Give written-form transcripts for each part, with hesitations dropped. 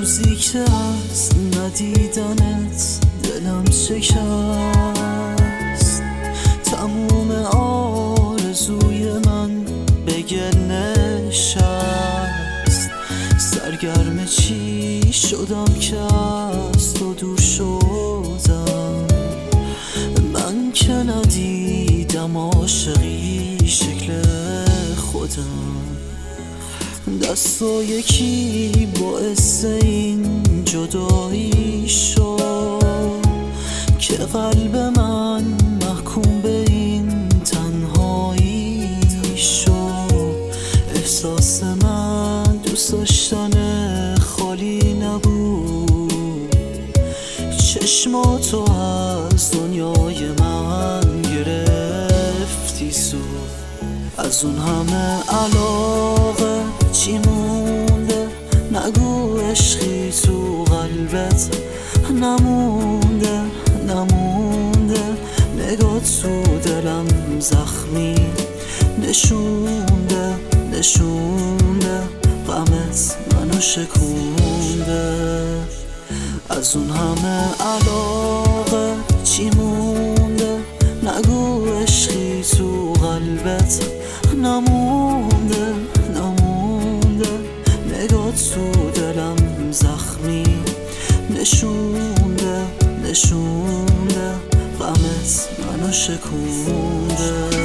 روزی که از ندیدنت دلم شکست، تموم آرزوی من به گل نشست. سرگرم چی شدم که از تو دور شدم، من که ندیدم عاشقی شکل خودم. دستو یکی باعث این جدایی شد که قلب من محکوم به این تنهایی شد. احساس من دوست داشتن خالی نبود، چشماتو از دنیای من گرفتی سو. از اون همه علاقه چی مونده؟ نگو عشقی تو قلبت نمونده نمونده. نگاه تو دلم زخمی نشونده نشونده، غمت منو شکونده. از اون همه علاقه چی مونده؟ نگو عشقی تو قلبت نمونده نمونده. نگاه تو دلم زخمی نشونده نشونده، غمت منو شکونده.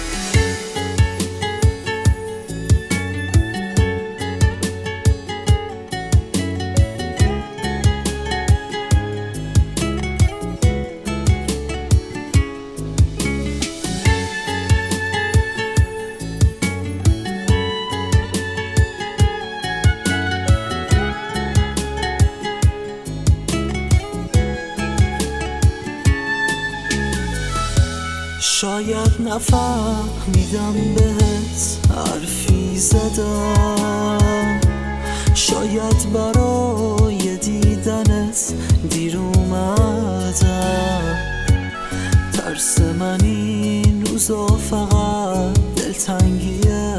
شاید نفهمیدم بهت حرفی زدم، شاید برای دیدنت دیر اومدم. ترس من این روزا فقط دلتنگیه،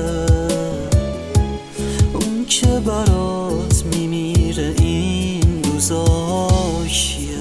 اون که برات میمیره این روزا کیه؟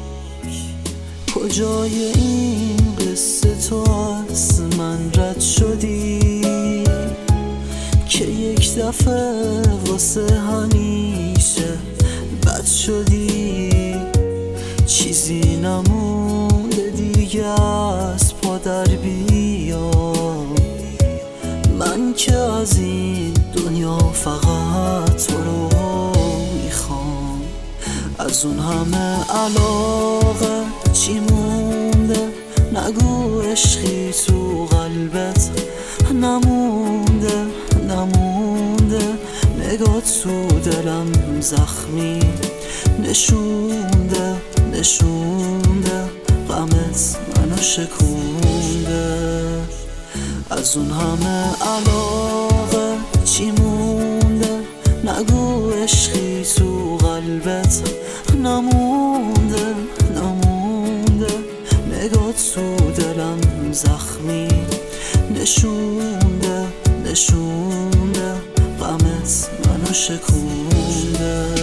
کجای این قصه تو از من رد شدی که یک دفعه واسه همیشه بد شدی؟ چیزی نمونده دیگه از پا در بیام، من که از این دنیا فقط تو رو میخوام. از اون همه علاقه چی مونده؟ نگو عشقی تو قلبت نمونده نمونده. نگاه تو دلم زخمی نشونده نشونده، غمت منو شکونده. از اون همه علاقه چی مونده؟ نگو عشقی تو قلبت نمونده نمونده. نگاه تو دلم زخمی نشونده نشونده، غمت منو شکونده.